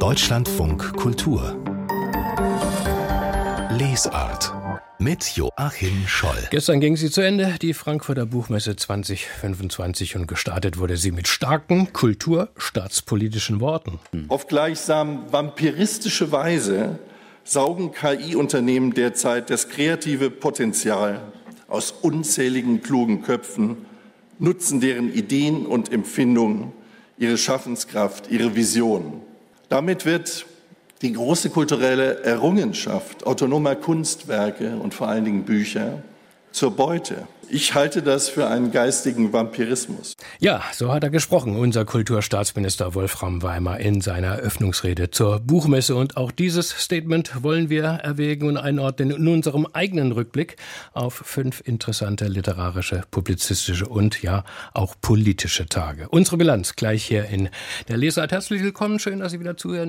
Deutschlandfunk Kultur Lesart mit Joachim Scholl. Gestern ging sie zu Ende, die Frankfurter Buchmesse 2025, und gestartet wurde sie mit starken kulturstaatspolitischen Worten. Auf gleichsam vampiristische Weise saugen KI-Unternehmen derzeit das kreative Potenzial aus unzähligen klugen Köpfen, nutzen deren Ideen und Empfindungen, ihre Schaffenskraft, ihre Vision. Damit wird die große kulturelle Errungenschaft autonomer Kunstwerke und vor allen Dingen Bücher zur Beute. Ich halte das für einen geistigen Vampirismus. Ja, so hat er gesprochen, unser Kulturstaatsminister Wolfram Weimer in seiner Eröffnungsrede zur Buchmesse. Und auch dieses Statement wollen wir erwägen und einordnen in unserem eigenen Rückblick auf 5 interessante literarische, publizistische und ja auch politische Tage. Unsere Bilanz gleich hier in der Lesart. Herzlich willkommen, schön, dass Sie wieder zuhören.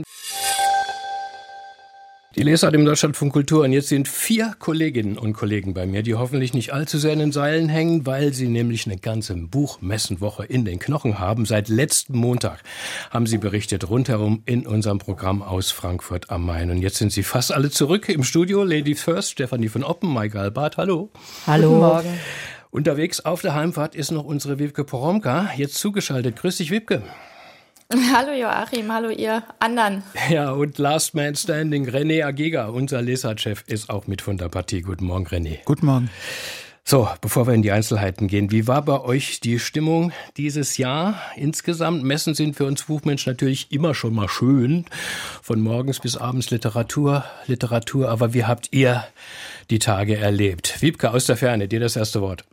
Die Lesart im Deutschlandfunk Kultur. Und jetzt sind 4 Kolleginnen und Kollegen bei mir, die hoffentlich nicht allzu sehr in den Seilen hängen, weil sie nämlich eine ganze Buchmessenwoche in den Knochen haben. Seit letzten Montag haben sie berichtet, rundherum in unserem Programm aus Frankfurt am Main. Und jetzt sind sie fast alle zurück im Studio. Ladies first, Stefanie von Oppen, Maike Albart, hallo. Hallo. Guten Morgen. Unterwegs auf der Heimfahrt ist noch unsere Wiebke Poromka, jetzt zugeschaltet. Grüß dich, Wiebke. Hallo Joachim, hallo ihr anderen. Ja, und Last Man Standing, René Agega, unser Lesartchef, ist auch mit von der Partie. Guten Morgen, René. Guten Morgen. So, bevor wir in die Einzelheiten gehen, wie war bei euch die Stimmung dieses Jahr insgesamt? Messen sind für uns Buchmenschen natürlich immer schon mal schön, von morgens bis abends Literatur, aber wie habt ihr die Tage erlebt? Wiebke aus der Ferne, dir das erste Wort.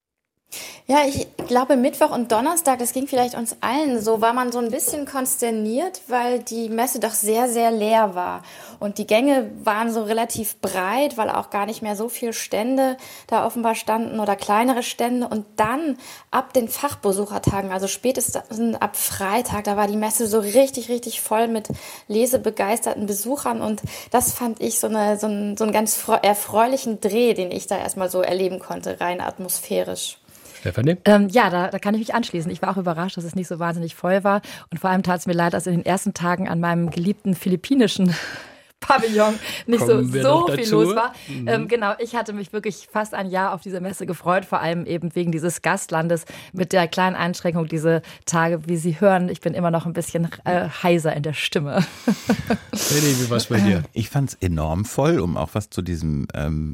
Ja, ich glaube Mittwoch und Donnerstag, das ging vielleicht uns allen so, war man so ein bisschen konsterniert, weil die Messe doch sehr, sehr leer war. Und die Gänge waren so relativ breit, weil auch gar nicht mehr so viele Stände da offenbar standen oder kleinere Stände. Und dann ab den Fachbesuchertagen, also spätestens ab Freitag, da war die Messe so richtig, richtig voll mit lesebegeisterten Besuchern. Und das fand ich so einen ganz erfreulichen Dreh, den ich da erstmal so erleben konnte, rein atmosphärisch. Stefanie? Ja, da kann ich mich anschließen. Ich war auch überrascht, dass es nicht so wahnsinnig voll war. Und vor allem tat es mir leid, dass in den ersten Tagen an meinem geliebten philippinischen Pavillon nicht so viel los war. Genau, ich hatte mich wirklich fast ein Jahr auf diese Messe gefreut, vor allem eben wegen dieses Gastlandes mit der kleinen Einschränkung diese Tage, wie Sie hören, ich bin immer noch ein bisschen heiser in der Stimme. René, wie war's bei dir? Ich fand es enorm voll, um auch was zu diesem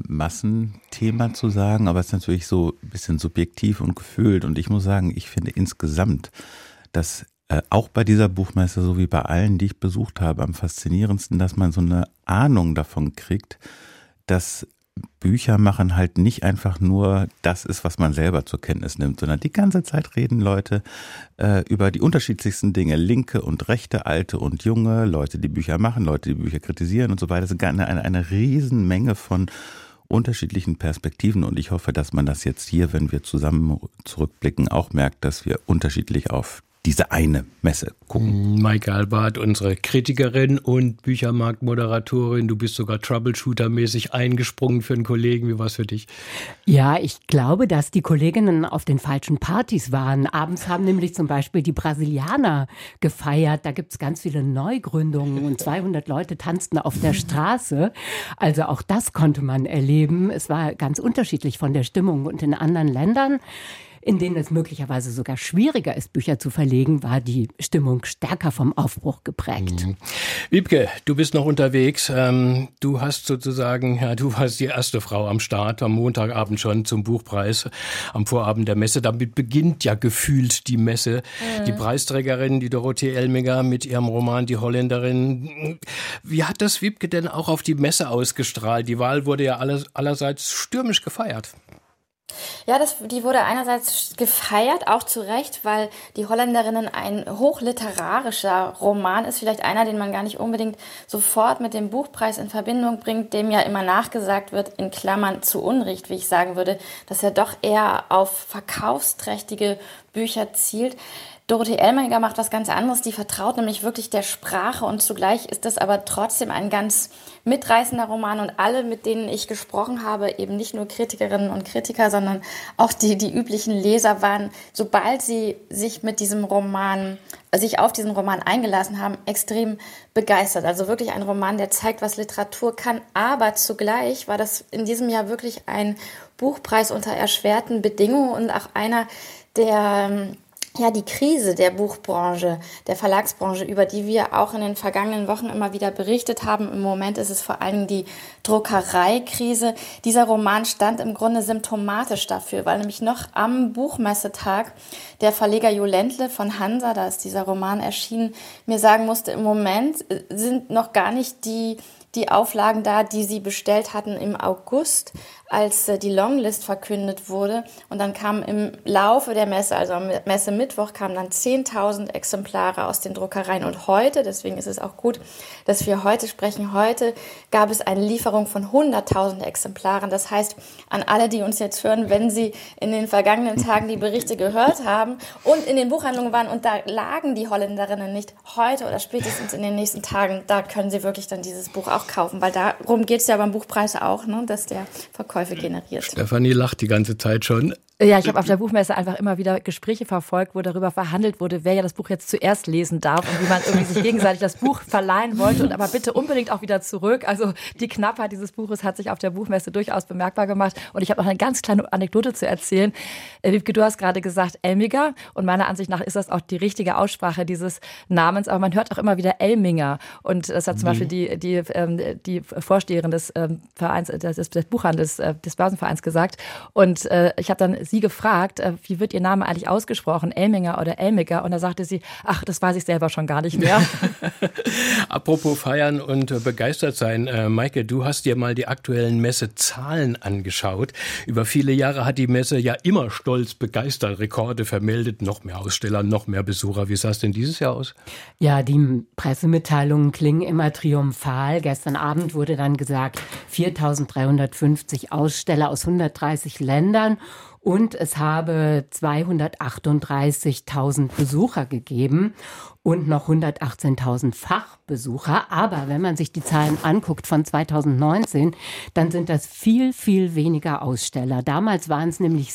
Massenthema zu sagen, aber es ist natürlich so ein bisschen subjektiv und gefühlt, und ich muss sagen, ich finde insgesamt, dass auch bei dieser Buchmesse, so wie bei allen, die ich besucht habe, am faszinierendsten, dass man so eine Ahnung davon kriegt, dass Bücher machen halt nicht einfach nur das ist, was man selber zur Kenntnis nimmt, sondern die ganze Zeit reden Leute über die unterschiedlichsten Dinge, Linke und Rechte, Alte und Junge, Leute, die Bücher machen, Leute, die Bücher kritisieren und so weiter. Es ist eine Riesenmenge von unterschiedlichen Perspektiven, und ich hoffe, dass man das jetzt hier, wenn wir zusammen zurückblicken, auch merkt, dass wir unterschiedlich auf diese eine Messe gucken. Maike Albart, unsere Kritikerin und Büchermarktmoderatorin. Du bist sogar Troubleshooter-mäßig eingesprungen für einen Kollegen. Wie war es für dich? Ja, ich glaube, dass die Kolleginnen auf den falschen Partys waren. Abends haben nämlich zum Beispiel die Brasilianer gefeiert. Da gibt es ganz viele Neugründungen und 200 Leute tanzten auf der Straße. Also auch das konnte man erleben. Es war ganz unterschiedlich von der Stimmung. Und in anderen Ländern, in denen es möglicherweise sogar schwieriger ist, Bücher zu verlegen, war die Stimmung stärker vom Aufbruch geprägt. Wiebke, du bist noch unterwegs. Du hast sozusagen, ja, du warst die erste Frau am Start, am Montagabend schon zum Buchpreis, am Vorabend der Messe. Damit beginnt ja gefühlt die Messe. Die Preisträgerin, die Dorothee Elminger mit ihrem Roman Die Holländerin. Wie hat das, Wiebke, denn auch auf die Messe ausgestrahlt? Die Wahl wurde ja allerseits stürmisch gefeiert. Ja, die wurde einerseits gefeiert, auch zu Recht, weil Die Holländerinnen ein hochliterarischer Roman ist, vielleicht einer, den man gar nicht unbedingt sofort mit dem Buchpreis in Verbindung bringt, dem ja immer nachgesagt wird, in Klammern zu Unrecht, wie ich sagen würde, dass er doch eher auf verkaufsträchtige Bücher zielt. Dorothee Elminger macht was ganz anderes. Die vertraut nämlich wirklich der Sprache und zugleich ist das aber trotzdem ein ganz mitreißender Roman. Und alle, mit denen ich gesprochen habe, eben nicht nur Kritikerinnen und Kritiker, sondern auch die üblichen Leser waren, sobald sie sich auf diesen Roman eingelassen haben, extrem begeistert. Also wirklich ein Roman, der zeigt, was Literatur kann. Aber zugleich war das in diesem Jahr wirklich ein Buchpreis unter erschwerten Bedingungen und auch einer, der die Krise der Buchbranche, der Verlagsbranche, über die wir auch in den vergangenen Wochen immer wieder berichtet haben. Im Moment ist es vor allem die Druckereikrise. Dieser Roman stand im Grunde symptomatisch dafür, weil nämlich noch am Buchmessetag der Verleger Jo Ländle von Hansa, da ist dieser Roman erschienen, mir sagen musste, im Moment sind noch gar nicht die Auflagen da, die sie bestellt hatten im August, als die Longlist verkündet wurde. Und dann kamen im Laufe der Messe, also am Messemittwoch, kamen dann 10.000 Exemplare aus den Druckereien. Und heute, deswegen ist es auch gut, dass wir heute sprechen, heute gab es eine Lieferung von 100.000 Exemplaren. Das heißt, an alle, die uns jetzt hören, wenn sie in den vergangenen Tagen die Berichte gehört haben und in den Buchhandlungen waren und da lagen die Holländerinnen nicht, heute oder spätestens in den nächsten Tagen, da können sie wirklich dann dieses Buch auch kaufen, weil darum geht es ja beim Buchpreis auch, ne, dass der Verkäufer generiert. Stefanie lacht die ganze Zeit schon. Ja, ich habe auf der Buchmesse einfach immer wieder Gespräche verfolgt, wo darüber verhandelt wurde, wer ja das Buch jetzt zuerst lesen darf und wie man irgendwie sich gegenseitig das Buch verleihen wollte und aber bitte unbedingt auch wieder zurück. Also die Knappheit dieses Buches hat sich auf der Buchmesse durchaus bemerkbar gemacht. Und ich habe noch eine ganz kleine Anekdote zu erzählen. Wiebke, du hast gerade gesagt Elminger und meiner Ansicht nach ist das auch die richtige Aussprache dieses Namens, aber man hört auch immer wieder Elminger. Und das hat zum Beispiel die Vorsteherin des Vereins, des Buchhandels, des Börsenvereins gesagt. Und ich habe dann sie gefragt, wie wird ihr Name eigentlich ausgesprochen, Elminger oder Elmiger? Und da sagte sie, ach, das weiß ich selber schon gar nicht mehr. Apropos feiern und begeistert sein, Maike, du hast dir mal die aktuellen Messezahlen angeschaut. Über viele Jahre hat die Messe ja immer stolz begeistert Rekorde vermeldet, noch mehr Aussteller, noch mehr Besucher. Wie sah es denn dieses Jahr aus? Ja, die Pressemitteilungen klingen immer triumphal. Gestern Abend wurde dann gesagt, 4.350 Aussteller aus 130 Ländern. Und es habe 238.000 Besucher gegeben und noch 118.000 Fachbesucher. Aber wenn man sich die Zahlen anguckt von 2019, dann sind das viel, viel weniger Aussteller. Damals waren es nämlich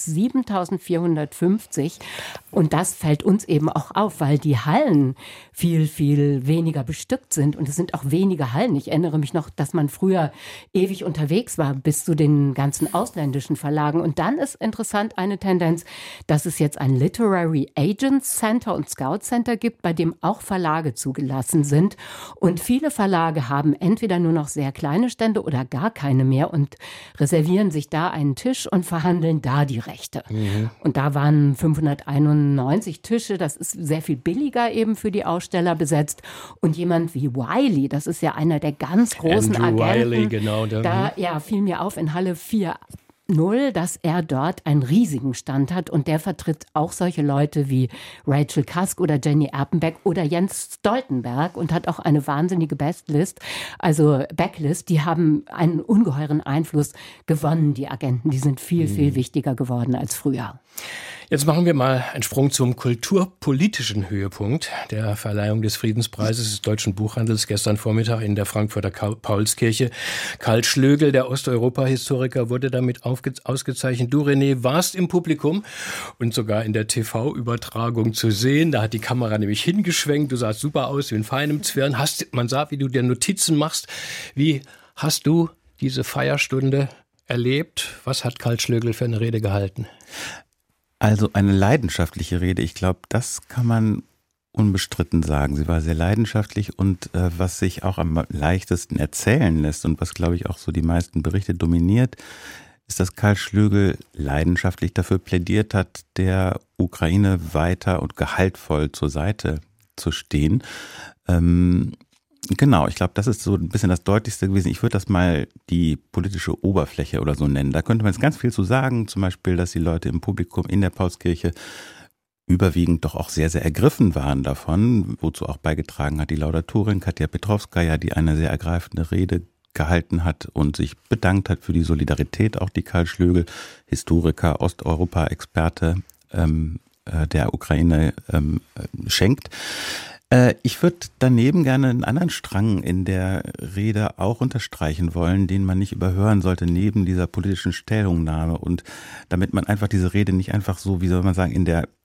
7.450 und das fällt uns eben auch auf, weil die Hallen viel, viel weniger bestückt sind und es sind auch weniger Hallen. Ich erinnere mich noch, dass man früher ewig unterwegs war bis zu den ganzen ausländischen Verlagen. Und dann ist interessant eine Tendenz, dass es jetzt ein Literary Agents Center und Scout Center gibt, bei dem auch Verlage zugelassen sind. Und viele Verlage haben entweder nur noch sehr kleine Stände oder gar keine mehr und reservieren sich da einen Tisch und verhandeln da die Rechte. Mhm. Und da waren 591 Tische, das ist sehr viel billiger eben für die Aussteller besetzt. Und jemand wie Wiley, das ist ja einer der ganz großen Andrew Agenten, Wiley, genau, da fiel mir auf in Halle 4. Dass er dort einen riesigen Stand hat und der vertritt auch solche Leute wie Rachel Cusk oder Jenny Erpenbeck oder Jens Stoltenberg und hat auch eine wahnsinnige Backlist, die haben einen ungeheuren Einfluss gewonnen, die Agenten, die sind viel, viel wichtiger geworden als früher. Jetzt machen wir mal einen Sprung zum kulturpolitischen Höhepunkt der Verleihung des Friedenspreises des Deutschen Buchhandels gestern Vormittag in der Frankfurter Paulskirche. Karl Schlögel, der Osteuropa-Historiker, wurde damit ausgezeichnet. Du, René, warst im Publikum und sogar in der TV-Übertragung zu sehen. Da hat die Kamera nämlich hingeschwenkt. Du sahst super aus, wie in feinem Zwirn. Man sah, wie du dir Notizen machst. Wie hast du diese Feierstunde erlebt? Was hat Karl Schlögel für eine Rede gehalten? Also eine leidenschaftliche Rede, ich glaube, das kann man unbestritten sagen. Sie war sehr leidenschaftlich und was sich auch am leichtesten erzählen lässt und was, glaube ich, auch so die meisten Berichte dominiert, ist, dass Karl Schlögel leidenschaftlich dafür plädiert hat, der Ukraine weiter und gehaltvoll zur Seite zu stehen. Genau, ich glaube, das ist so ein bisschen das Deutlichste gewesen. Ich würde das mal die politische Oberfläche oder so nennen. Da könnte man jetzt ganz viel zu sagen, zum Beispiel, dass die Leute im Publikum in der Paulskirche überwiegend doch auch sehr, sehr ergriffen waren davon, wozu auch beigetragen hat die Laudatorin Katja Petrovskaja, die eine sehr ergreifende Rede gehalten hat und sich bedankt hat für die Solidarität, auch die Karl Schlögel, Historiker, Osteuropa-Experte, der Ukraine schenkt. Ich würde daneben gerne einen anderen Strang in der Rede auch unterstreichen wollen, den man nicht überhören sollte neben dieser politischen Stellungnahme, und damit man einfach diese Rede nicht einfach so, wie soll man sagen, in der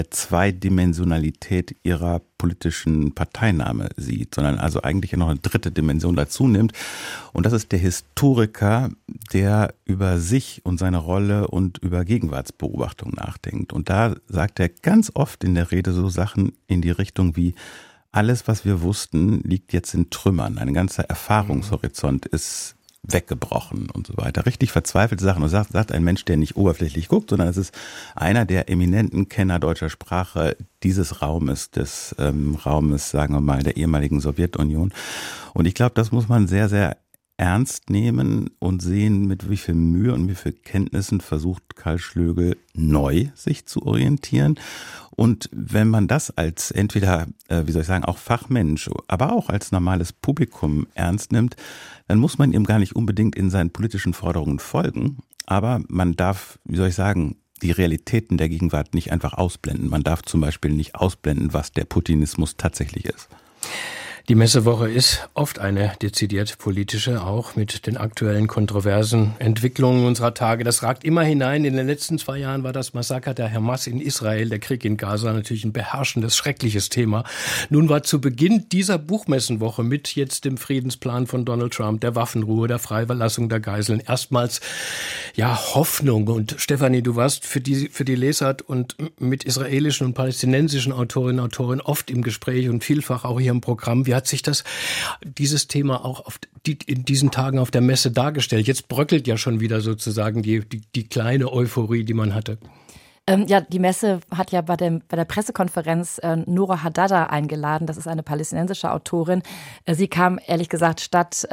Zweidimensionalität ihrer politischen Parteinahme sieht, sondern also eigentlich noch eine dritte Dimension dazu nimmt. Und das ist der Historiker, der über sich und seine Rolle und über Gegenwartsbeobachtung nachdenkt. Und da sagt er ganz oft in der Rede so Sachen in die Richtung wie: Alles, was wir wussten, liegt jetzt in Trümmern. Ein ganzer Erfahrungshorizont ist weggebrochen und so weiter. Richtig verzweifelte Sachen. Und sagt ein Mensch, der nicht oberflächlich guckt, sondern es ist einer der eminenten Kenner deutscher Sprache dieses Raumes, des Raumes, sagen wir mal, der ehemaligen Sowjetunion. Und ich glaube, das muss man sehr, sehr ernst nehmen und sehen, mit wie viel Mühe und wie viel Kenntnissen versucht Karl Schlögel neu sich zu orientieren. Und wenn man das als entweder, auch Fachmensch, aber auch als normales Publikum ernst nimmt, dann muss man ihm gar nicht unbedingt in seinen politischen Forderungen folgen. Aber man darf, die Realitäten der Gegenwart nicht einfach ausblenden. Man darf zum Beispiel nicht ausblenden, was der Putinismus tatsächlich ist. Die Messewoche ist oft eine dezidiert politische, auch mit den aktuellen kontroversen Entwicklungen unserer Tage. Das ragt immer hinein. In den letzten 2 Jahren war das Massaker der Hamas in Israel, der Krieg in Gaza, natürlich ein beherrschendes, schreckliches Thema. Nun war zu Beginn dieser Buchmessenwoche mit jetzt dem Friedensplan von Donald Trump, der Waffenruhe, der Freilassung der Geiseln erstmals Hoffnung. Und Stefanie, du warst für die Lesart und mit israelischen und palästinensischen Autorinnen und Autoren oft im Gespräch und vielfach auch hier im Programm. Wie hat sich dieses Thema auch in diesen Tagen auf der Messe dargestellt? Jetzt bröckelt ja schon wieder sozusagen die kleine Euphorie, die man hatte. Die Messe hat ja bei der Pressekonferenz Noura Haddada eingeladen. Das ist eine palästinensische Autorin. Sie kam, ehrlich gesagt, statt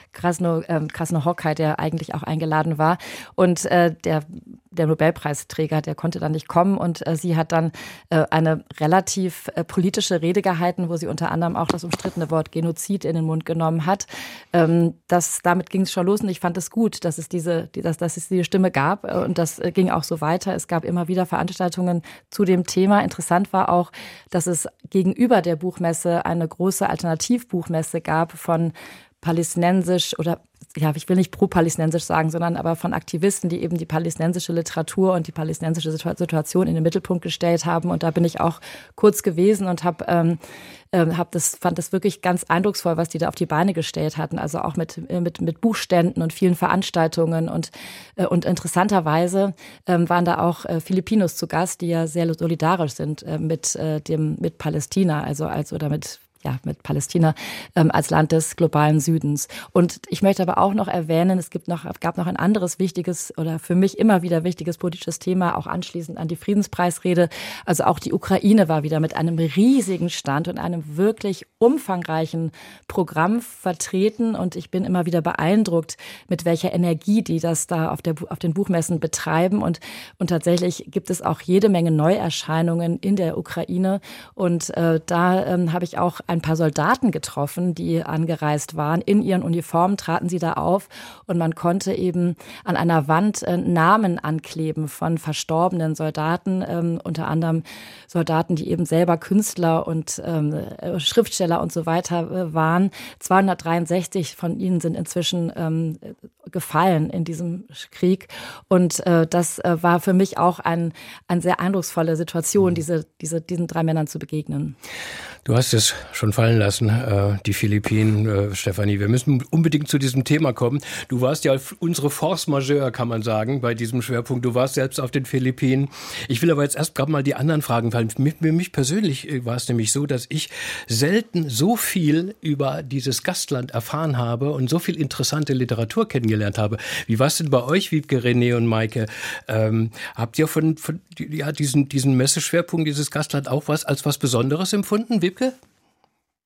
Krasno Hockey, der eigentlich auch eingeladen war. Und der Nobelpreisträger, der konnte dann nicht kommen. Und sie hat dann eine relativ politische Rede gehalten, wo sie unter anderem auch das umstrittene Wort Genozid in den Mund genommen hat. Damit ging es schon los. Und ich fand es gut, dass es diese Stimme gab. Und das ging auch so weiter. Es gab immer wieder Veranstaltungen zu dem Thema. Interessant war auch, dass es gegenüber der Buchmesse eine große Alternativbuchmesse gab von palästinensisch oder ich will nicht pro-palästinensisch sagen, sondern aber von Aktivisten, die eben die palästinensische Literatur und die palästinensische Situation in den Mittelpunkt gestellt haben. Und da bin ich auch kurz gewesen und fand das wirklich ganz eindrucksvoll, was die da auf die Beine gestellt hatten. Also auch mit Buchständen und vielen Veranstaltungen. Und interessanterweise waren da auch Filipinos zu Gast, die ja sehr solidarisch sind mit Palästina, mit Palästina als Land des globalen Südens. Und ich möchte aber auch noch erwähnen, es gab noch ein anderes wichtiges oder für mich immer wieder wichtiges politisches Thema, auch anschließend an die Friedenspreisrede. Also auch die Ukraine war wieder mit einem riesigen Stand und einem wirklich umfangreichen Programm vertreten. Und ich bin immer wieder beeindruckt, mit welcher Energie die das da auf den Buchmessen betreiben. Und tatsächlich gibt es auch jede Menge Neuerscheinungen in der Ukraine. Und da habe ich auch ein paar Soldaten getroffen, die angereist waren. In ihren Uniformen traten sie da auf und man konnte eben an einer Wand Namen ankleben von verstorbenen Soldaten, unter anderem Soldaten, die eben selber Künstler und Schriftsteller und so weiter waren. 263 von ihnen sind inzwischen gefallen in diesem Krieg und das war für mich auch eine sehr eindrucksvolle Situation, diesen 3 Männern zu begegnen. Du hast es schon fallen lassen, die Philippinen, Stefanie. Wir müssen unbedingt zu diesem Thema kommen. Du warst ja unsere Force majeure, kann man sagen, bei diesem Schwerpunkt. Du warst selbst auf den Philippinen. Ich will aber jetzt erst gerade mal die anderen Fragen, weil für mich persönlich war es nämlich so, dass ich selten so viel über dieses Gastland erfahren habe und so viel interessante Literatur kennengelernt habe. Wie war es denn bei euch, Wiebke, René und Maike? Habt ihr von diesen Messeschwerpunkt, dieses Gastland auch als was Besonderes empfunden, Wiebke?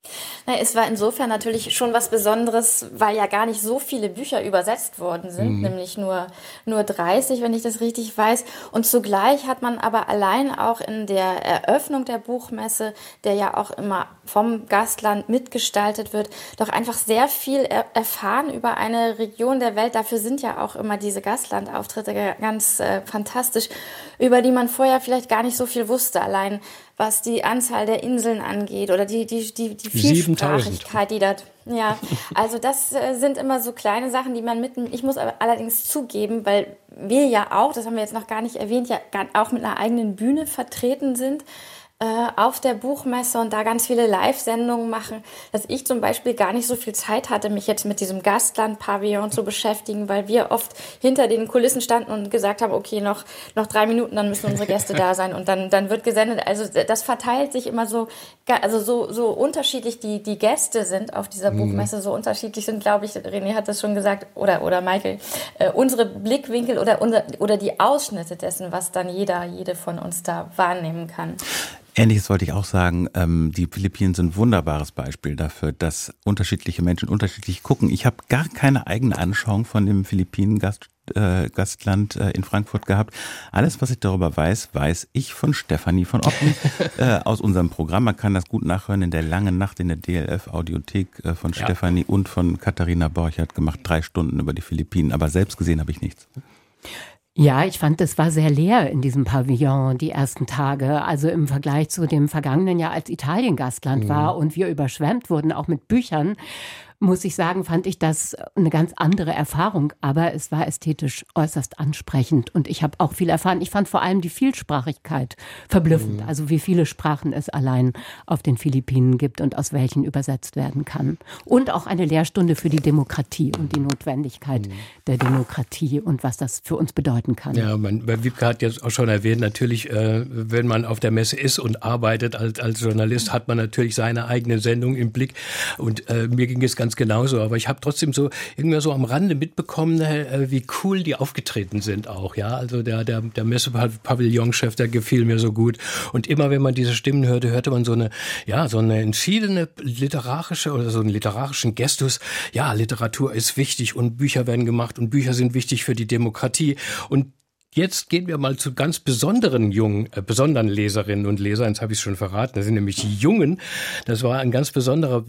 Es war insofern natürlich schon was Besonderes, weil ja gar nicht so viele Bücher übersetzt worden sind, nämlich nur 30, wenn ich das richtig weiß. Und zugleich hat man aber allein auch in der Eröffnung der Buchmesse, der ja auch immer vom Gastland mitgestaltet wird, doch einfach sehr viel erfahren über eine Region der Welt. Dafür sind ja auch immer diese Gastlandauftritte ganz fantastisch, über die man vorher vielleicht gar nicht so viel wusste. Allein was die Anzahl der Inseln angeht oder die Vielsprachigkeit, die dort, ja, also das sind immer so kleine Sachen, die man mitnimmt. Ich muss aber allerdings zugeben, weil wir ja auch, das haben wir jetzt noch gar nicht erwähnt, ja auch mit einer eigenen Bühne vertreten sind, auf der Buchmesse und da ganz viele Live-Sendungen machen, dass ich zum Beispiel gar nicht so viel Zeit hatte, mich jetzt mit diesem Gastland-Pavillon zu beschäftigen, weil wir oft hinter den Kulissen standen und gesagt haben, okay, noch 3 Minuten, dann müssen unsere Gäste da sein und dann wird gesendet. Also das verteilt sich immer so, also so unterschiedlich die Gäste sind auf dieser Buchmesse, so unterschiedlich sind, glaube ich, René hat das schon gesagt, oder Michael, unsere Blickwinkel oder die Ausschnitte dessen, was dann jede von uns da wahrnehmen kann. Ähnliches wollte ich auch sagen. Die Philippinen sind ein wunderbares Beispiel dafür, dass unterschiedliche Menschen unterschiedlich gucken. Ich habe gar keine eigene Anschauung von dem Philippinen-Gastland in Frankfurt gehabt. Alles, was ich darüber weiß ich von Stefanie von Oppen aus unserem Programm. Man kann das gut nachhören in der langen Nacht in der DLF-Audiothek von Stefanie und von Katharina Borchert gemacht. 3 Stunden über die Philippinen. Aber selbst gesehen habe ich nichts. Ja, ich fand, es war sehr leer in diesem Pavillon die ersten Tage. Also im Vergleich zu dem vergangenen Jahr, als Italien Gastland war und wir überschwemmt wurden, auch mit Büchern, muss ich sagen, fand ich das eine ganz andere Erfahrung. Aber es war ästhetisch äußerst ansprechend und ich habe auch viel erfahren. Ich fand vor allem die Vielsprachigkeit verblüffend. Also wie viele Sprachen es allein auf den Philippinen gibt und aus welchen übersetzt werden kann. Und auch eine Lehrstunde für die Demokratie und die Notwendigkeit der Demokratie und was das für uns bedeuten kann. Ja, Wiebke hat jetzt auch schon erwähnt, natürlich, wenn man auf der Messe ist und arbeitet als Journalist, hat man natürlich seine eigene Sendung im Blick. Und mir ging es ganz genauso, aber ich habe trotzdem so irgendwie so am Rande mitbekommen, wie cool die aufgetreten sind auch, ja, also der Messe-Pavillonchef, der gefiel mir so gut und immer wenn man diese Stimmen hörte man so eine entschiedene literarische oder so einen literarischen Gestus, ja, Literatur ist wichtig und Bücher werden gemacht und Bücher sind wichtig für die Demokratie und jetzt gehen wir mal zu ganz besonderen Leserinnen und Lesern. Jetzt habe ich es schon verraten. Das sind nämlich die Jungen. Das war ein ganz besonderer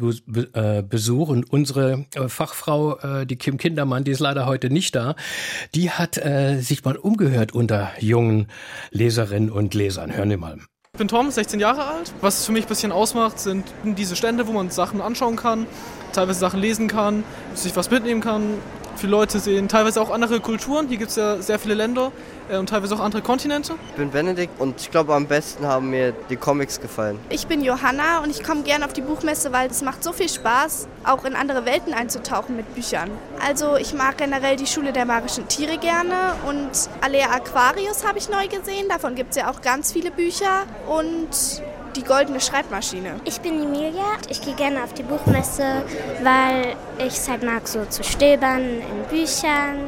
Besuch. Und unsere Fachfrau, die Kim Kindermann, die ist leider heute nicht da, die hat sich mal umgehört unter jungen Leserinnen und Lesern. Hören wir mal. Ich bin Tom, 16 Jahre alt. Was es für mich ein bisschen ausmacht, sind diese Stände, wo man Sachen anschauen kann, teilweise Sachen lesen kann, sich was mitnehmen kann. Viele Leute sehen teilweise auch andere Kulturen. Hier gibt es ja sehr viele Länder und teilweise auch andere Kontinente. Ich bin Benedikt und ich glaube, am besten haben mir die Comics gefallen. Ich bin Johanna und ich komme gerne auf die Buchmesse, weil es macht so viel Spaß, auch in andere Welten einzutauchen mit Büchern. Also ich mag generell die Schule der magischen Tiere gerne und Alea Aquarius habe ich neu gesehen. Davon gibt es ja auch ganz viele Bücher und die goldene Schreibmaschine. Ich bin Emilia. Ich gehe gerne auf die Buchmesse, weil ich es halt mag, so zu stöbern in Büchern.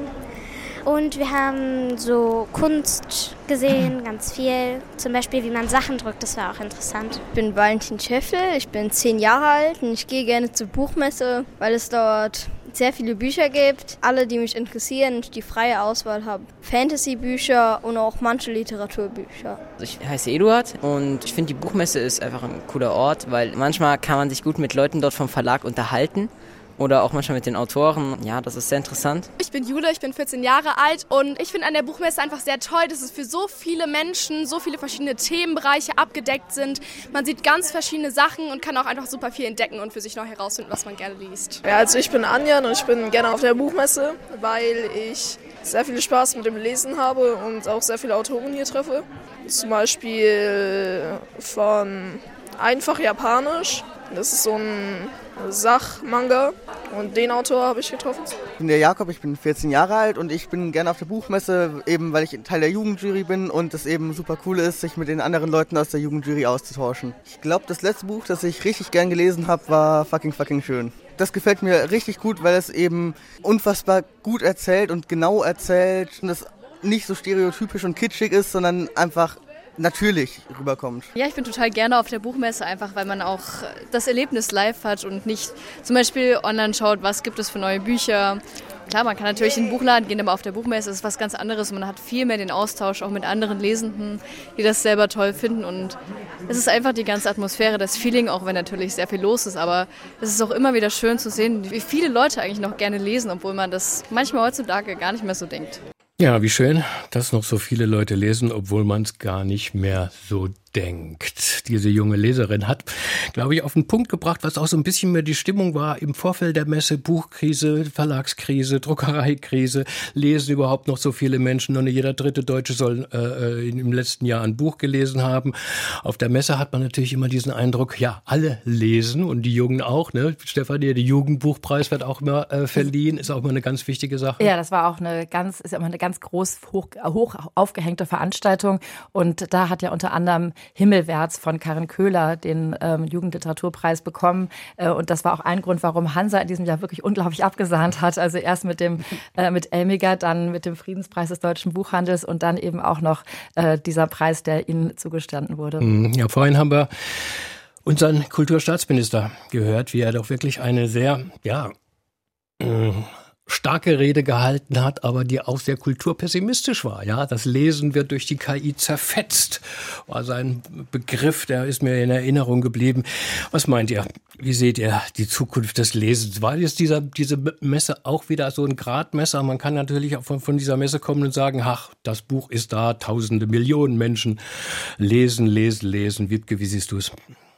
Und wir haben so Kunst gesehen, ganz viel. Zum Beispiel, wie man Sachen drückt, das war auch interessant. Ich bin Valentin Scheffel, ich bin 10 Jahre alt und ich gehe gerne zur Buchmesse, weil es dort sehr viele Bücher gibt, alle, die mich interessieren und die freie Auswahl habe. Fantasy-Bücher und auch manche Literaturbücher. Ich heiße Eduard und ich finde, die Buchmesse ist einfach ein cooler Ort, weil manchmal kann man sich gut mit Leuten dort vom Verlag unterhalten. Oder auch manchmal mit den Autoren. Ja, das ist sehr interessant. Ich bin Jule, ich bin 14 Jahre alt und ich finde an der Buchmesse einfach sehr toll, dass es für so viele Menschen so viele verschiedene Themenbereiche abgedeckt sind. Man sieht ganz verschiedene Sachen und kann auch einfach super viel entdecken und für sich noch herausfinden, was man gerne liest. Ja, also ich bin Anja und ich bin gerne auf der Buchmesse, weil ich sehr viel Spaß mit dem Lesen habe und auch sehr viele Autoren hier treffe. Zum Beispiel von Einfach Japanisch. Das ist so ein Sachmanga und den Autor habe ich getroffen. Ich bin der Jakob, ich bin 14 Jahre alt und ich bin gerne auf der Buchmesse, eben weil ich Teil der Jugendjury bin und es eben super cool ist, sich mit den anderen Leuten aus der Jugendjury auszutauschen. Ich glaube, das letzte Buch, das ich richtig gern gelesen habe, war Fucking schön. Das gefällt mir richtig gut, weil es eben unfassbar gut erzählt und genau erzählt und es nicht so stereotypisch und kitschig ist, sondern einfach natürlich rüberkommt. Ja, ich bin total gerne auf der Buchmesse, einfach weil man auch das Erlebnis live hat und nicht zum Beispiel online schaut, was gibt es für neue Bücher. Klar, man kann natürlich in den Buchladen gehen, aber auf der Buchmesse ist was ganz anderes. Man hat viel mehr den Austausch auch mit anderen Lesenden, die das selber toll finden. Und es ist einfach die ganze Atmosphäre, das Feeling, auch wenn natürlich sehr viel los ist. Aber es ist auch immer wieder schön zu sehen, wie viele Leute eigentlich noch gerne lesen, obwohl man das manchmal heutzutage gar nicht mehr so denkt. Ja, wie schön, dass noch so viele Leute lesen, obwohl man es gar nicht mehr so denkt. Diese junge Leserin hat, glaube ich, auf den Punkt gebracht, was auch so ein bisschen mehr die Stimmung war im Vorfeld der Messe. Buchkrise, Verlagskrise, Druckereikrise. Lesen überhaupt noch so viele Menschen? Nur jeder dritte Deutsche soll im letzten Jahr ein Buch gelesen haben. Auf der Messe hat man natürlich immer diesen Eindruck, ja, alle lesen und die Jungen auch. Ne? Stefanie, der Jugendbuchpreis wird auch immer verliehen, ist auch immer eine ganz wichtige Sache. Ja, das war auch ist immer eine ganz groß hoch aufgehängte Veranstaltung. Und da hat ja unter anderem Himmelwärts von Karin Köhler den Jugendliteraturpreis bekommen. Und das war auch ein Grund, warum Hansa in diesem Jahr wirklich unglaublich abgesahnt hat. Also erst mit Elmiger, dann mit dem Friedenspreis des deutschen Buchhandels und dann eben auch noch dieser Preis, der ihnen zugestanden wurde. Ja, vorhin haben wir unseren Kulturstaatsminister gehört, wie er doch wirklich eine sehr, starke Rede gehalten hat, aber die auch sehr kulturpessimistisch war. Ja, das Lesen wird durch die KI zerfetzt, war sein Begriff, der ist mir in Erinnerung geblieben. Was meint ihr? Wie seht ihr die Zukunft des Lesens? War jetzt diese Messe auch wieder so ein Gradmesser? Man kann natürlich auch von dieser Messe kommen und sagen, ach, das Buch ist da, Tausende, Millionen Menschen lesen. Wiebke, wie siehst du es?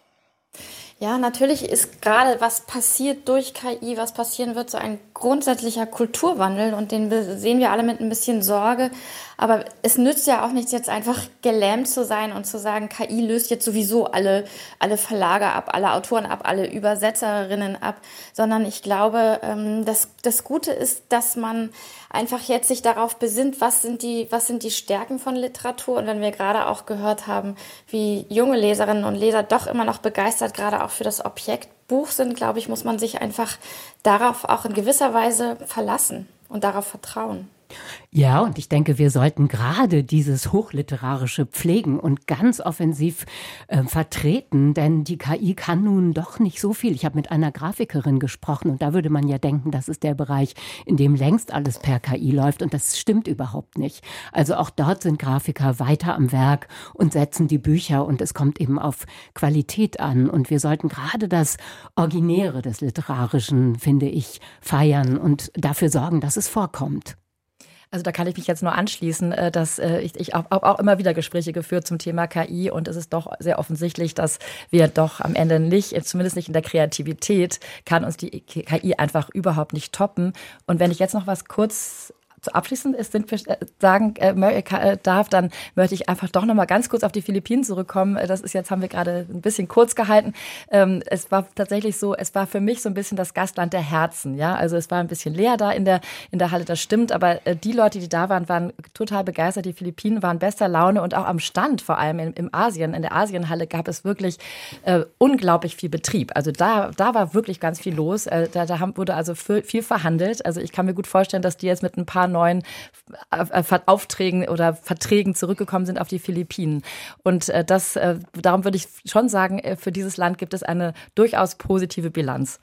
Ja, natürlich ist gerade, was passiert durch KI, was passieren wird, so ein grundsätzlicher Kulturwandel und den sehen wir alle mit ein bisschen Sorge. Aber es nützt ja auch nichts, jetzt einfach gelähmt zu sein und zu sagen, KI löst jetzt sowieso alle Verlage ab, alle Autoren ab, alle Übersetzerinnen ab, sondern ich glaube, das Gute ist, dass man einfach jetzt sich darauf besinnt, was sind die Stärken von Literatur. Und wenn wir gerade auch gehört haben, wie junge Leserinnen und Leser doch immer noch begeistert, gerade auch für das Objekt Buch sind, glaube ich, muss man sich einfach darauf auch in gewisser Weise verlassen und darauf vertrauen. Ja, und ich denke, wir sollten gerade dieses Hochliterarische pflegen und ganz offensiv vertreten, denn die KI kann nun doch nicht so viel. Ich habe mit einer Grafikerin gesprochen und da würde man ja denken, das ist der Bereich, in dem längst alles per KI läuft und das stimmt überhaupt nicht. Also auch dort sind Grafiker weiter am Werk und setzen die Bücher und es kommt eben auf Qualität an und wir sollten gerade das Originäre des Literarischen, finde ich, feiern und dafür sorgen, dass es vorkommt. Also da kann ich mich jetzt nur anschließen, dass ich auch immer wieder Gespräche geführt zum Thema KI und es ist doch sehr offensichtlich, dass wir doch am Ende nicht, zumindest nicht in der Kreativität, kann uns die KI einfach überhaupt nicht toppen. Und wenn ich jetzt noch was kurz abschließend sagen darf, dann möchte ich einfach doch noch mal ganz kurz auf die Philippinen zurückkommen. Haben wir gerade ein bisschen kurz gehalten. Es war tatsächlich so, es war für mich so ein bisschen das Gastland der Herzen. Ja, also es war ein bisschen leer da in der Halle, das stimmt. Aber die Leute, die da waren, waren total begeistert. Die Philippinen waren bester Laune und auch am Stand, vor allem in der Asienhalle gab es wirklich unglaublich viel Betrieb. Also da war wirklich ganz viel los. Wurde also viel verhandelt. Also ich kann mir gut vorstellen, dass die jetzt mit ein paar neuen Aufträgen oder Verträgen zurückgekommen sind auf die Philippinen. Und darum würde ich schon sagen, für dieses Land gibt es eine durchaus positive Bilanz.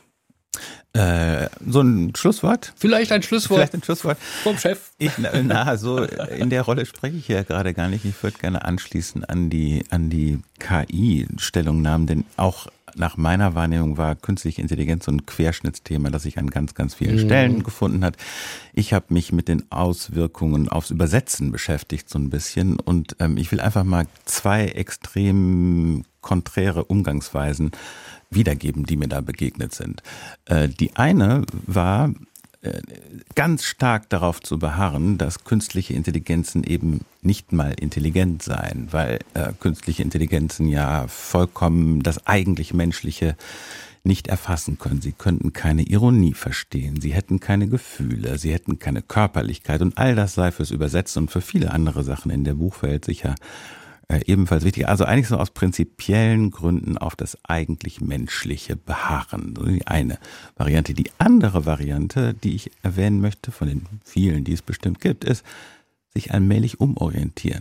So ein Schlusswort? Vielleicht ein Schlusswort vom Chef. So in der Rolle spreche ich ja gerade gar nicht. Ich würde gerne anschließen an die KI-Stellungnahmen, denn auch nach meiner Wahrnehmung war künstliche Intelligenz so ein Querschnittsthema, das sich an ganz, ganz vielen Stellen gefunden hat. Ich habe mich mit den Auswirkungen aufs Übersetzen beschäftigt so ein bisschen und ich will einfach mal zwei extrem konträre Umgangsweisen wiedergeben, die mir da begegnet sind. Die eine war ganz stark darauf zu beharren, dass künstliche Intelligenzen eben nicht mal intelligent seien, weil künstliche Intelligenzen ja vollkommen das eigentlich Menschliche nicht erfassen können. Sie könnten keine Ironie verstehen, sie hätten keine Gefühle, sie hätten keine Körperlichkeit und all das sei fürs Übersetzen und für viele andere Sachen in der Buchwelt sicher ebenfalls wichtig. Also eigentlich so aus prinzipiellen Gründen auf das eigentlich Menschliche beharren. So die eine Variante. Die andere Variante, die ich erwähnen möchte, von den vielen, die es bestimmt gibt, ist, sich allmählich umorientieren.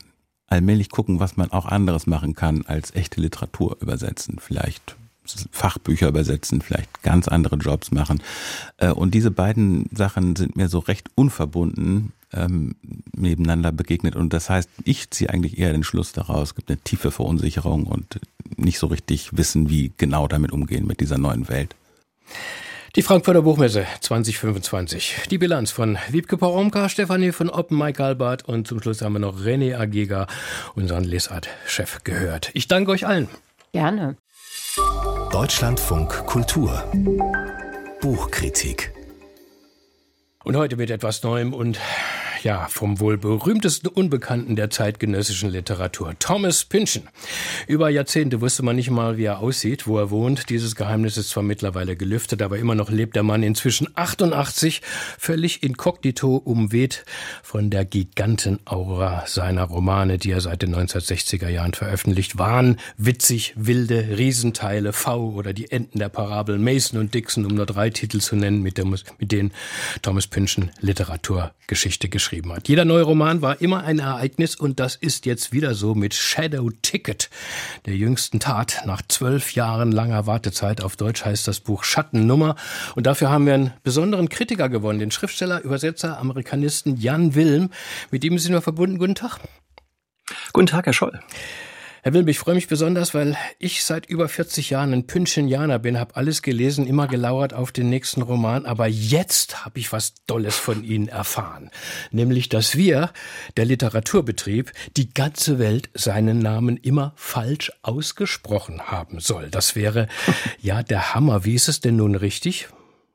allmählich gucken, was man auch anderes machen kann als echte Literatur übersetzen. Vielleicht Fachbücher übersetzen, vielleicht ganz andere Jobs machen. Und diese beiden Sachen sind mir so recht unverbunden nebeneinander begegnet. Und das heißt, ich ziehe eigentlich eher den Schluss daraus, es gibt eine tiefe Verunsicherung und nicht so richtig wissen, wie genau damit umgehen mit dieser neuen Welt. Die Frankfurter Buchmesse 2025. Die Bilanz von Wiebke Poromka, Stefanie von Oppen, Mike Albert und zum Schluss haben wir noch René Agega, unseren Lesart-Chef, gehört. Ich danke euch allen. Gerne. Deutschlandfunk Kultur. Buchkritik. Und heute mit etwas Neuem und vom wohl berühmtesten Unbekannten der zeitgenössischen Literatur, Thomas Pynchon. Über Jahrzehnte wusste man nicht mal, wie er aussieht, wo er wohnt. Dieses Geheimnis ist zwar mittlerweile gelüftet, aber immer noch lebt der Mann inzwischen 88, völlig inkognito, umweht von der Gigantenaura seiner Romane, die er seit den 1960er Jahren veröffentlicht. Wahnwitzig, wilde Riesenteile, V oder die Enden der Parabel, Mason und Dixon, um nur 3 Titel zu nennen, mit denen Thomas Pynchon Literaturgeschichte geschrieben hat. Jeder neue Roman war immer ein Ereignis und das ist jetzt wieder so mit Shadow Ticket, der jüngsten Tat. Nach 12 Jahren langer Wartezeit, auf Deutsch heißt das Buch Schattennummer, und dafür haben wir einen besonderen Kritiker gewonnen, den Schriftsteller, Übersetzer, Amerikanisten Jan Wilm. Mit ihm sind wir verbunden. Guten Tag. Guten Tag, Herr Scholl. Herr Wilm, ich freue mich besonders, weil ich seit über 40 Jahren ein Pynchonianer bin, habe alles gelesen, immer gelauert auf den nächsten Roman, aber jetzt habe ich was Dolles von Ihnen erfahren. Nämlich, dass wir, der Literaturbetrieb, die ganze Welt seinen Namen immer falsch ausgesprochen haben soll. Das wäre ja der Hammer. Wie ist es denn nun richtig?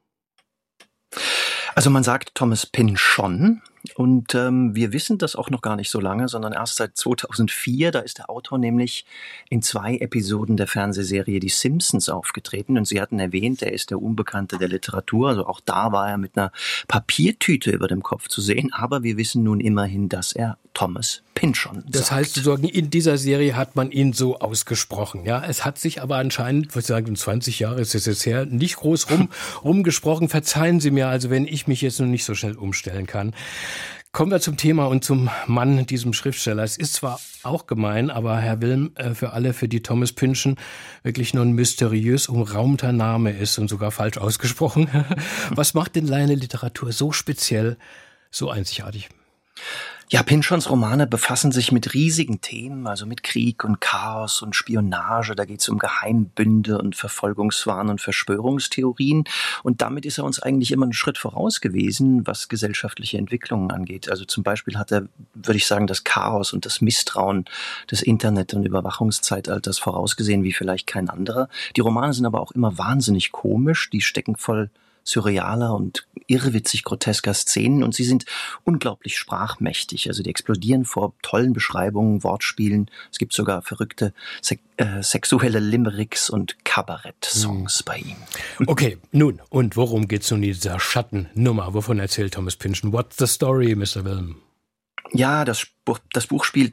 Also man sagt Thomas Pynchon. Und wir wissen das auch noch gar nicht so lange, sondern erst seit 2004. Da ist der Autor nämlich in 2 Episoden der Fernsehserie Die Simpsons aufgetreten. Und Sie hatten erwähnt, er ist der Unbekannte der Literatur. Also auch da war er mit einer Papiertüte über dem Kopf zu sehen. Aber wir wissen nun immerhin, dass er Thomas Pynchon sagt. Das heißt, in dieser Serie hat man ihn so ausgesprochen. Ja, es hat sich aber anscheinend, ich würde sagen, 20 Jahre ist es jetzt her, nicht groß rumgesprochen. Verzeihen Sie mir also, wenn ich mich jetzt noch nicht so schnell umstellen kann. Kommen wir zum Thema und zum Mann, diesem Schriftsteller. Es ist zwar auch gemein, aber Herr Wilm, für alle, für die Thomas Pynchon wirklich nur ein mysteriös umraumter Name ist und sogar falsch ausgesprochen. Was macht denn seine Literatur so speziell, so einzigartig? Ja, Pynchons Romane befassen sich mit riesigen Themen, also mit Krieg und Chaos und Spionage. Da geht es um Geheimbünde und Verfolgungswahn und Verschwörungstheorien. Und damit ist er uns eigentlich immer einen Schritt voraus gewesen, was gesellschaftliche Entwicklungen angeht. Also zum Beispiel hat er, würde ich sagen, das Chaos und das Misstrauen des Internet- und Überwachungszeitalters vorausgesehen wie vielleicht kein anderer. Die Romane sind aber auch immer wahnsinnig komisch. Die stecken voll surrealer und irrwitzig grotesker Szenen und sie sind unglaublich sprachmächtig. Also die explodieren vor tollen Beschreibungen, Wortspielen. Es gibt sogar verrückte sexuelle Limericks und Kabarett-Songs bei ihm. Okay, nun, und worum geht's nun in dieser Schattennummer? Wovon erzählt Thomas Pynchon? What's the story, Mr. Wilm? Ja, das Buch spielt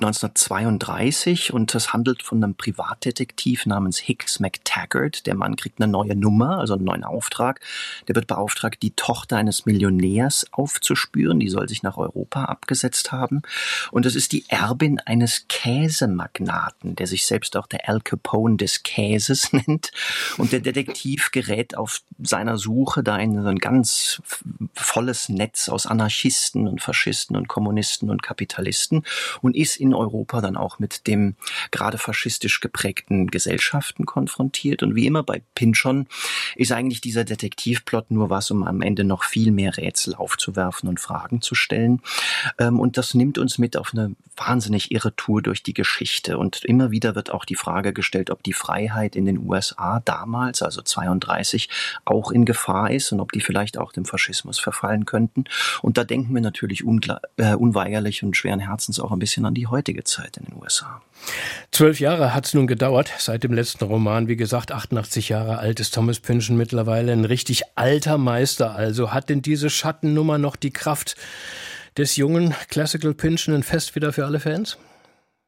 1932 und es handelt von einem Privatdetektiv namens Hicks McTaggart. Der Mann kriegt eine neue Nummer, also einen neuen Auftrag. Der wird beauftragt, die Tochter eines Millionärs aufzuspüren. Die soll sich nach Europa abgesetzt haben. Und es ist die Erbin eines Käsemagnaten, der sich selbst auch der Al Capone des Käses nennt. Und der Detektiv gerät auf seiner Suche da in so ein ganz volles Netz aus Anarchisten und Faschisten und Kommunisten und Kapitalisten und ist in Europa dann auch mit dem gerade faschistisch geprägten Gesellschaften konfrontiert. Und wie immer bei Pynchon ist eigentlich dieser Detektivplot nur was, um am Ende noch viel mehr Rätsel aufzuwerfen und Fragen zu stellen. Und das nimmt uns mit auf eine wahnsinnig irre Tour durch die Geschichte. Und immer wieder wird auch die Frage gestellt, ob die Freiheit in den USA damals, also 32, auch in Gefahr ist und ob die vielleicht auch dem Faschismus verfallen könnten. Und da denken wir natürlich unweigerlich und schweren Herzens auch ein bisschen an die heutige Zeit in den USA. 12 Jahre hat es nun gedauert, seit dem letzten Roman. Wie gesagt, 88 Jahre alt ist Thomas Pynchon mittlerweile, ein richtig alter Meister. Also hat denn diese Schattennummer noch die Kraft des jungen Classical Pynchon ein Fest wieder für alle Fans?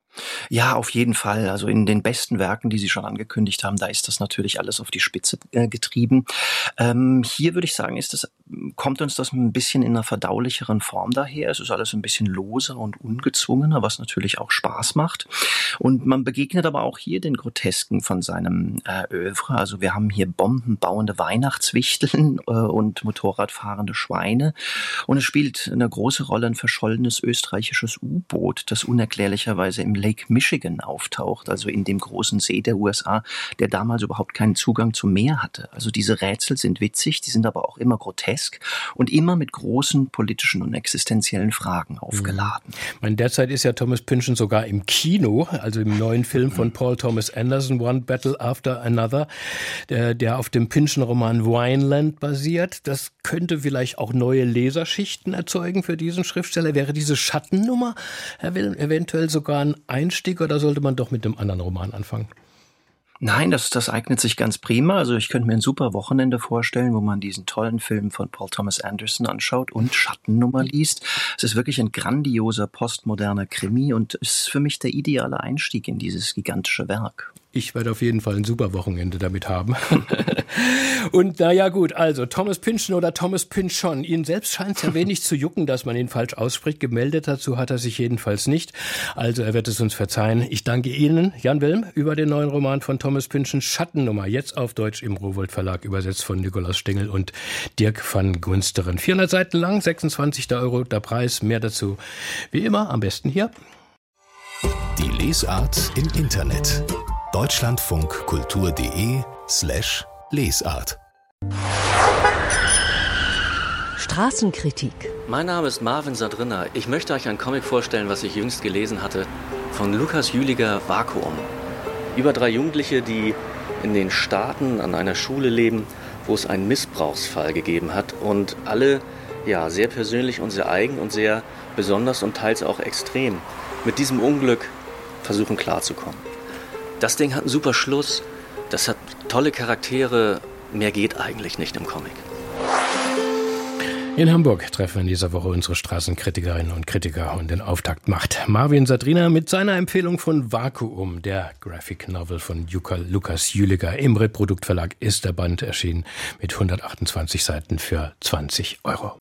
Ja, auf jeden Fall. Also in den besten Werken, die Sie schon angekündigt haben, da ist das natürlich alles auf die Spitze getrieben. Hier würde ich sagen, kommt uns das ein bisschen in einer verdaulicheren Form daher. Es ist alles ein bisschen loser und ungezwungener, was natürlich auch Spaß macht. Und man begegnet aber auch hier den Grotesken von seinem Œuvre. Also wir haben hier bombenbauende Weihnachtswichteln und motorradfahrende Schweine. Und es spielt eine große Rolle ein verschollenes österreichisches U-Boot, das unerklärlicherweise im Lake Michigan auftaucht, also in dem großen See der USA, der damals überhaupt keinen Zugang zum Meer hatte. Also diese Rätsel sind witzig, die sind aber auch immer grotesk und immer mit großen politischen und existenziellen Fragen aufgeladen. Derzeit ist ja Thomas Pynchon sogar im Kino, also im neuen Film von Paul Thomas Anderson, One Battle After Another, der auf dem Pynchon-Roman Vineland basiert. Das könnte vielleicht auch neue Leserschichten erzeugen für diesen Schriftsteller. Wäre diese Schattennummer eventuell sogar ein Einstieg oder sollte man doch mit einem anderen Roman anfangen? Nein, das eignet sich ganz prima. Also ich könnte mir ein super Wochenende vorstellen, wo man diesen tollen Film von Paul Thomas Anderson anschaut und Schattennummer liest. Es ist wirklich ein grandioser postmoderner Krimi und ist für mich der ideale Einstieg in dieses gigantische Werk. Ich werde auf jeden Fall ein super Wochenende damit haben. Und naja gut, also Thomas Pynchon oder Thomas Pynchon. Ihnen selbst scheint es ja wenig zu jucken, dass man ihn falsch ausspricht. Gemeldet dazu hat er sich jedenfalls nicht. Also er wird es uns verzeihen. Ich danke Ihnen, Jan Wilm, über den neuen Roman von Thomas Pynchon, Schattennummer, jetzt auf Deutsch im Rowohlt Verlag, übersetzt von Nikolaus Stengel und Dirk van Gunsteren. 400 Seiten lang, 26 € der Preis. Mehr dazu wie immer, am besten hier. Die Lesart im Internet. deutschlandfunkkultur.de/Lesart. Straßenkritik. Mein Name ist Marvin Sadriner. Ich möchte euch ein Comic vorstellen, was ich jüngst gelesen hatte, von Lukas Jüliger, Vakuum. Über 3 Jugendliche, die in den Staaten an einer Schule leben, wo es einen Missbrauchsfall gegeben hat und alle sehr persönlich und sehr eigen und sehr besonders und teils auch extrem mit diesem Unglück versuchen klarzukommen. Das Ding hat einen super Schluss, das hat tolle Charaktere, mehr geht eigentlich nicht im Comic. In Hamburg treffen wir in dieser Woche unsere Straßenkritikerinnen und Kritiker und den Auftakt macht Marvin Sadriner mit seiner Empfehlung von Vakuum, der Graphic Novel von Lukas Jüliger. Im Reprodukt Verlag ist der Band erschienen mit 128 Seiten für 20 €.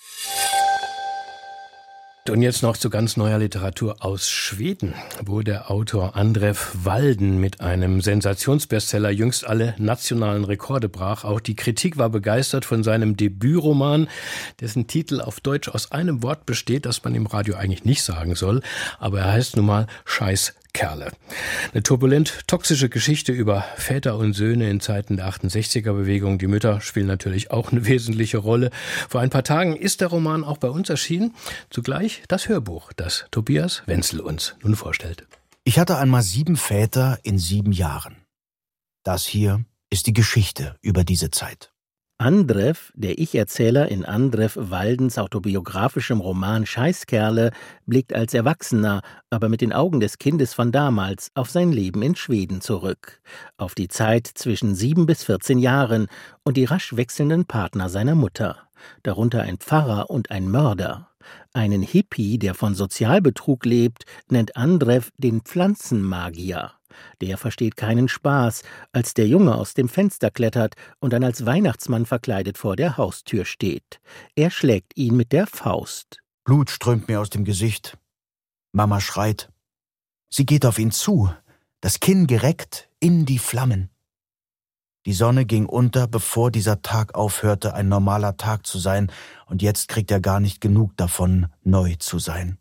Und jetzt noch zu ganz neuer Literatur aus Schweden, wo der Autor Andrev Walden mit einem Sensationsbestseller jüngst alle nationalen Rekorde brach. Auch die Kritik war begeistert von seinem Debütroman, dessen Titel auf Deutsch aus einem Wort besteht, das man im Radio eigentlich nicht sagen soll. Aber er heißt nun mal Scheiß Kerle. Eine turbulent toxische Geschichte über Väter und Söhne in Zeiten der 68er-Bewegung. Die Mütter spielen natürlich auch eine wesentliche Rolle. Vor ein paar Tagen ist der Roman auch bei uns erschienen. Zugleich das Hörbuch, das Tobias Wenzel uns nun vorstellt. Ich hatte einmal 7 Väter in 7 Jahren. Das hier ist die Geschichte über diese Zeit. Andrev, der Ich-Erzähler in Andrev Waldens autobiografischem Roman Scheißkerle, blickt als Erwachsener, aber mit den Augen des Kindes von damals, auf sein Leben in Schweden zurück. Auf die Zeit zwischen 7 bis 14 Jahren und die rasch wechselnden Partner seiner Mutter. Darunter ein Pfarrer und ein Mörder. Einen Hippie, der von Sozialbetrug lebt, nennt Andrev den Pflanzenmagier. Der versteht keinen Spaß, als der Junge aus dem Fenster klettert und dann als Weihnachtsmann verkleidet vor der Haustür steht. Er schlägt ihn mit der Faust. Blut strömt mir aus dem Gesicht. Mama schreit. Sie geht auf ihn zu, das Kinn gereckt in die Flammen. Die Sonne ging unter, bevor dieser Tag aufhörte, ein normaler Tag zu sein, und jetzt kriegt er gar nicht genug davon, neu zu sein.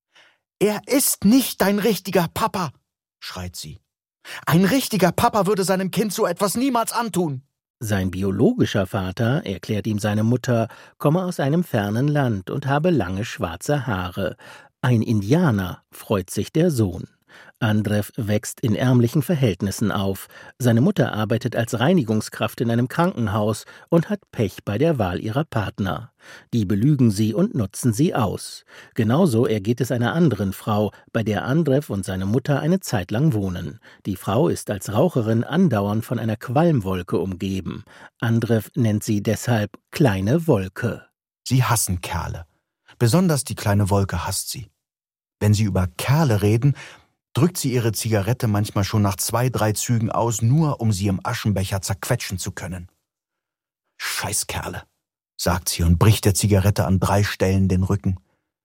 Er ist nicht dein richtiger Papa, schreit sie. Ein richtiger Papa würde seinem Kind so etwas niemals antun. Sein biologischer Vater, erklärt ihm seine Mutter, komme aus einem fernen Land und habe lange schwarze Haare. Ein Indianer, freut sich der Sohn. Andrev wächst in ärmlichen Verhältnissen auf. Seine Mutter arbeitet als Reinigungskraft in einem Krankenhaus und hat Pech bei der Wahl ihrer Partner. Die belügen sie und nutzen sie aus. Genauso ergeht es einer anderen Frau, bei der Andrev und seine Mutter eine Zeit lang wohnen. Die Frau ist als Raucherin andauernd von einer Qualmwolke umgeben. Andrev nennt sie deshalb Kleine Wolke. Sie hassen Kerle. Besonders die kleine Wolke hasst sie. Wenn sie über Kerle reden, drückt sie ihre Zigarette manchmal schon nach 2, 3 Zügen aus, nur um sie im Aschenbecher zerquetschen zu können. Scheißkerle, sagt sie und bricht der Zigarette an 3 Stellen den Rücken.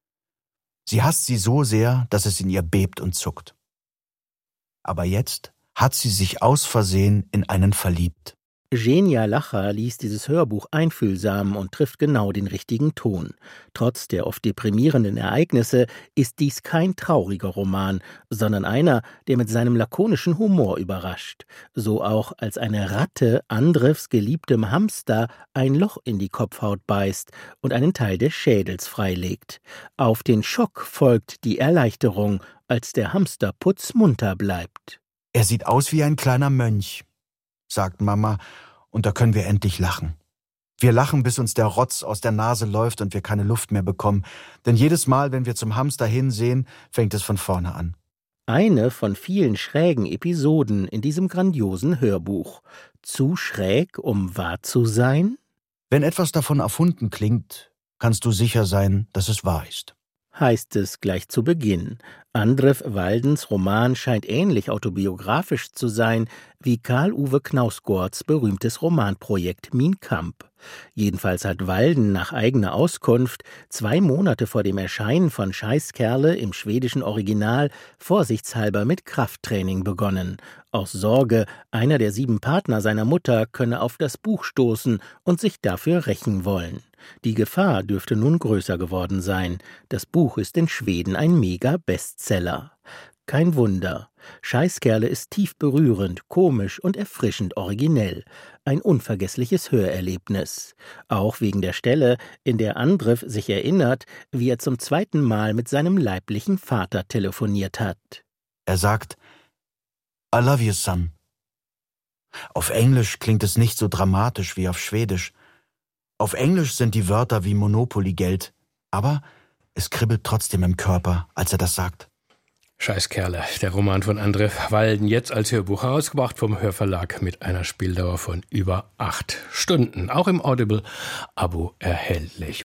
Sie hasst sie so sehr, dass es in ihr bebt und zuckt. Aber jetzt hat sie sich aus Versehen in einen verliebt. Genia Lacher liest dieses Hörbuch einfühlsam und trifft genau den richtigen Ton. Trotz der oft deprimierenden Ereignisse ist dies kein trauriger Roman, sondern einer, der mit seinem lakonischen Humor überrascht. So auch, als eine Ratte Andrevs geliebtem Hamster ein Loch in die Kopfhaut beißt und einen Teil des Schädels freilegt. Auf den Schock folgt die Erleichterung, als der Hamster putzmunter bleibt. Er sieht aus wie ein kleiner Mönch, sagt Mama, und da können wir endlich lachen. Wir lachen, bis uns der Rotz aus der Nase läuft und wir keine Luft mehr bekommen. Denn jedes Mal, wenn wir zum Hamster hinsehen, fängt es von vorne an. Eine von vielen schrägen Episoden in diesem grandiosen Hörbuch. Zu schräg, um wahr zu sein? Wenn etwas davon erfunden klingt, kannst du sicher sein, dass es wahr ist. Heißt es gleich zu Beginn. Andrev Waldens Roman scheint ähnlich autobiografisch zu sein wie Karl-Uwe Knausgårds berühmtes Romanprojekt Mein Kampf. Jedenfalls hat Walden nach eigener Auskunft 2 Monate vor dem Erscheinen von Scheißkerle im schwedischen Original vorsichtshalber mit Krafttraining begonnen. Aus Sorge, einer der 7 Partner seiner Mutter könne auf das Buch stoßen und sich dafür rächen wollen. Die Gefahr dürfte nun größer geworden sein. Das Buch ist in Schweden ein Mega-Bestseller. Kein Wunder. Scheißkerle ist tief berührend, komisch und erfrischend originell. Ein unvergessliches Hörerlebnis. Auch wegen der Stelle, in der Andrev sich erinnert, wie er zum 2. Mal mit seinem leiblichen Vater telefoniert hat. Er sagt, I love you, son. Auf Englisch klingt es nicht so dramatisch wie auf Schwedisch. Auf Englisch sind die Wörter wie Monopoly-Geld, aber es kribbelt trotzdem im Körper, als er das sagt. Scheißkerle, der Roman von Andrev Walden, jetzt als Hörbuch herausgebracht vom Hörverlag mit einer Spieldauer von über 8 Stunden. Auch im Audible-Abo erhältlich.